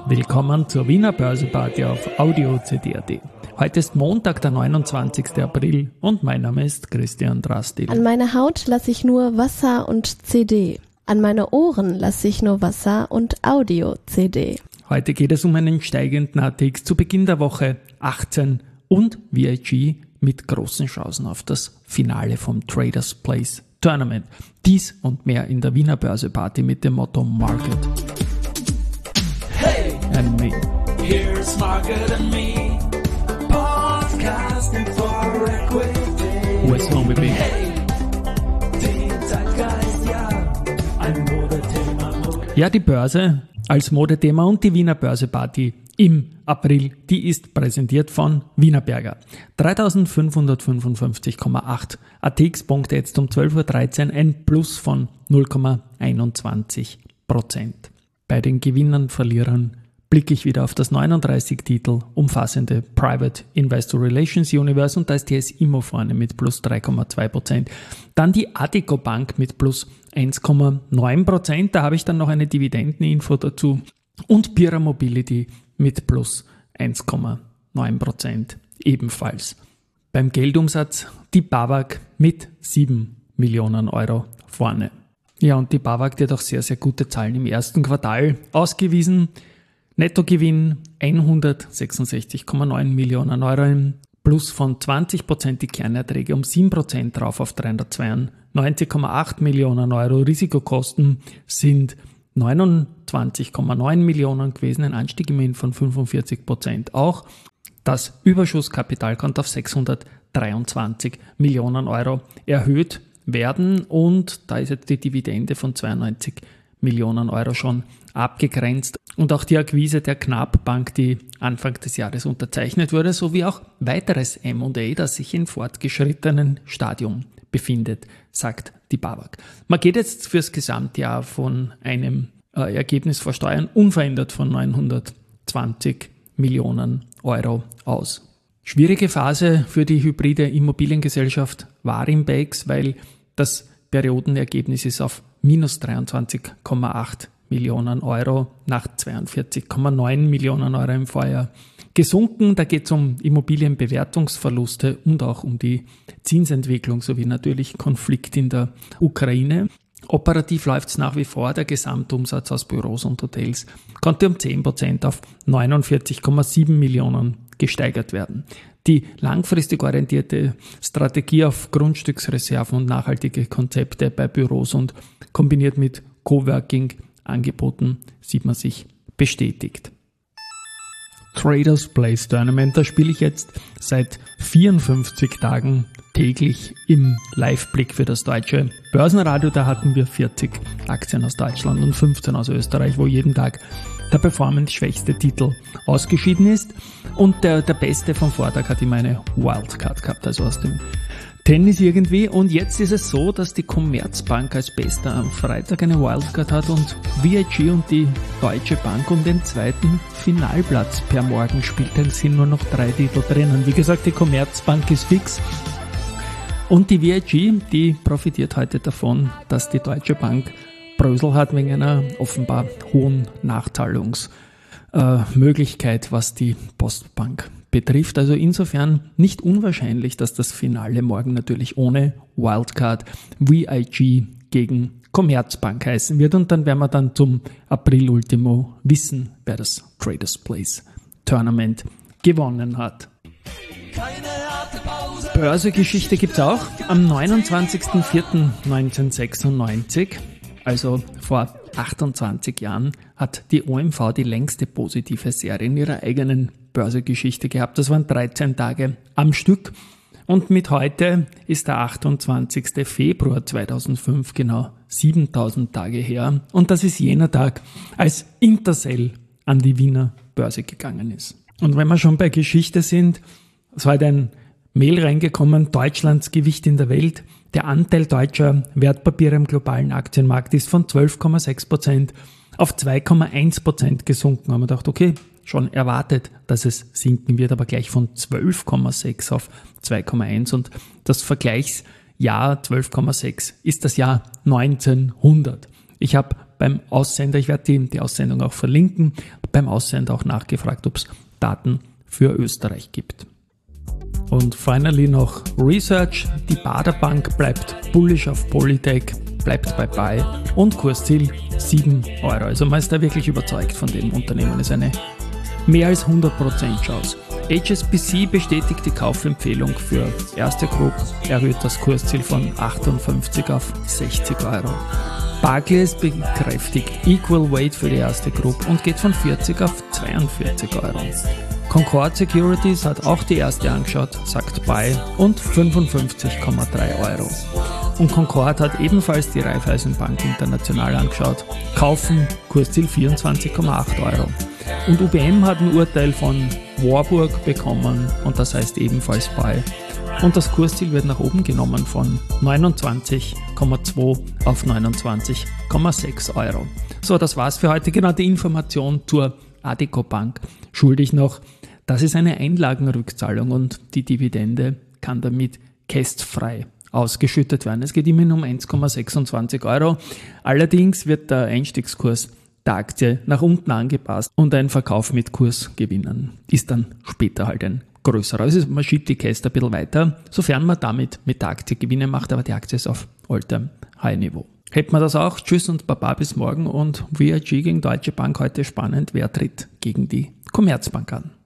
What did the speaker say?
Willkommen zur Wiener Börseparty auf Audio CD.at. Heute ist Montag, der 29. April und mein Name ist Christian Drastil. An meine Haut lasse ich nur Wasser und CD. An meine Ohren lasse ich nur Wasser und Audio-CD. Heute geht es um einen steigenden ATX zu Beginn der Woche 18 und VIG mit großen Chancen auf das Finale vom Traders Place Tournament. Dies und mehr in der Wiener Börseparty mit dem Motto Market and Me. Here's Market and Me, podcasting for equity. US-Zombie. Hey, die Zeitgeist, ja, ein Modethema. Ja, die Börse als Modethema und die Wiener Börseparty im April, die ist präsentiert von Wienerberger. 3555,8 ATX-Punkte jetzt um 12.13 Uhr, ein Plus von 0,21%. Bei den Gewinnern, Verlierern blicke ich wieder auf das 39 Titel umfassende Private Investor Relations Universe und da ist die S-Immo vorne mit plus 3,2%. Dann die Addiko Bank mit plus 1,9%. Da habe ich dann noch eine Dividendeninfo dazu. Und Pira Mobility mit plus 1,9% ebenfalls. Beim Geldumsatz die BAWAG mit 7 Millionen Euro vorne. Ja, und die BAWAG, die hat auch sehr, sehr gute Zahlen im ersten Quartal ausgewiesen. Nettogewinn 166,9 Millionen Euro, im Plus von 20%, die Kernerträge um 7% drauf auf 392,8 Millionen Euro. Risikokosten sind 29,9 Millionen gewesen, ein Anstieg immerhin von 45%. Auch das Überschusskapital konnte auf 623 Millionen Euro erhöht werden und da ist jetzt die Dividende von 92 Millionen Euro schon abgegrenzt und auch die Akquise der Knab Bank, die Anfang des Jahres unterzeichnet wurde, sowie auch weiteres M&A, das sich in fortgeschrittenen Stadium befindet, sagt die BAWAG. Man geht jetzt fürs Gesamtjahr von einem Ergebnis vor Steuern unverändert von 920 Millionen Euro aus. Schwierige Phase für die hybride Immobiliengesellschaft Warimbex, weil das Periodenergebnis ist auf minus 23,8 Millionen Euro nach 42,9 Millionen Euro im Vorjahr gesunken. Da geht es um Immobilienbewertungsverluste und auch um die Zinsentwicklung sowie natürlich Konflikt in der Ukraine. Operativ läuft es nach wie vor. Der Gesamtumsatz aus Büros und Hotels konnte um 10% auf 49,7 Millionen gesteigert werden. Die langfristig orientierte Strategie auf Grundstücksreserven und nachhaltige Konzepte bei Büros und kombiniert mit Coworking-Angeboten sieht man sich bestätigt. Traders Place Tournament, da spiele ich jetzt seit 54 Tagen täglich im Live-Blick für das deutsche Börsenradio. Da hatten wir 40 Aktien aus Deutschland und 15 aus Österreich, wo jeden Tag der performance-schwächste Titel ausgeschieden ist. Und der beste vom Vortag hat immer eine Wildcard gehabt, also aus dem Tennis irgendwie. Und jetzt ist es so, dass die Commerzbank als Bester am Freitag eine Wildcard hat und VIG und die Deutsche Bank um den zweiten Finalplatz per morgen spielt. Es sind nur noch 3 Titel drinnen. Wie gesagt, die Commerzbank ist fix. Und die VIG, die profitiert heute davon, dass die Deutsche Bank Brösel hat wegen einer offenbar hohen Nachzahlungsmöglichkeit, was die Postbank betrifft. Also insofern nicht unwahrscheinlich, dass das Finale morgen natürlich ohne Wildcard VIG gegen Commerzbank heißen wird. Und dann werden wir dann zum April-Ultimo wissen, wer das Traders Place Tournament gewonnen hat. Börsegeschichte gibt's auch. Am 29.04.1996, also vor 28 Jahren, hat die OMV die längste positive Serie in ihrer eigenen Börsegeschichte gehabt. Das waren 13 Tage am Stück. Und mit heute ist der 28. Februar 2005, genau 7000 Tage her. Und das ist jener Tag, als Intercell an die Wiener Börse gegangen ist. Und wenn wir schon bei Geschichte sind, es war ein Mail reingekommen, Deutschlands Gewicht in der Welt. Der Anteil deutscher Wertpapiere im globalen Aktienmarkt ist von 12,6% auf 2,1% gesunken. Haben wir gedacht, okay, schon erwartet, dass es sinken wird, aber gleich von 12,6 auf 2,1 und das Vergleichsjahr 12,6 ist das Jahr 1900. Ich habe beim Aussender, ich werde die Aussendung auch verlinken, beim Aussender auch nachgefragt, ob es Daten für Österreich gibt. Und finally noch Research. Die Baader Bank bleibt bullish auf Polytech, bleibt bei Buy und Kursziel 7 Euro. Also man ist da wirklich überzeugt von dem Unternehmen. Das ist eine mehr als 100% Chance. HSBC bestätigt die Kaufempfehlung für Erste Group, erhöht das Kursziel von 58 auf 60 Euro. Barclays bekräftigt Equal Weight für die Erste Group und geht von 40 auf 42 Euro. Concord Securities hat auch die Erste angeschaut, sagt Buy und 55,3 Euro. Und Concord hat ebenfalls die Raiffeisenbank International angeschaut, kaufen, Kursziel 24,8 Euro. Und UBM hat ein Urteil von Warburg bekommen und das heißt ebenfalls Buy. Und das Kursziel wird nach oben genommen von 29,2 auf 29,6 Euro. So, das war's für heute. Genau die Information zur Addiko Bank. Schuldig noch, das ist eine Einlagenrückzahlung und die Dividende kann damit kästfrei ausgeschüttet werden. Es geht immerhin um 1,26 Euro. Allerdings wird der Einstiegskurs der Aktie nach unten angepasst und ein Verkauf mit Kursgewinnen ist dann später halt ein größerer. Also man schiebt die Käste ein bisschen weiter, sofern man damit mit der Aktie Gewinne macht, aber die Aktie ist auf All-Time-High-Niveau. Hätten wir das auch. Tschüss und Baba bis morgen und VIG gegen Deutsche Bank heute spannend. Wer tritt gegen die Commerzbank an?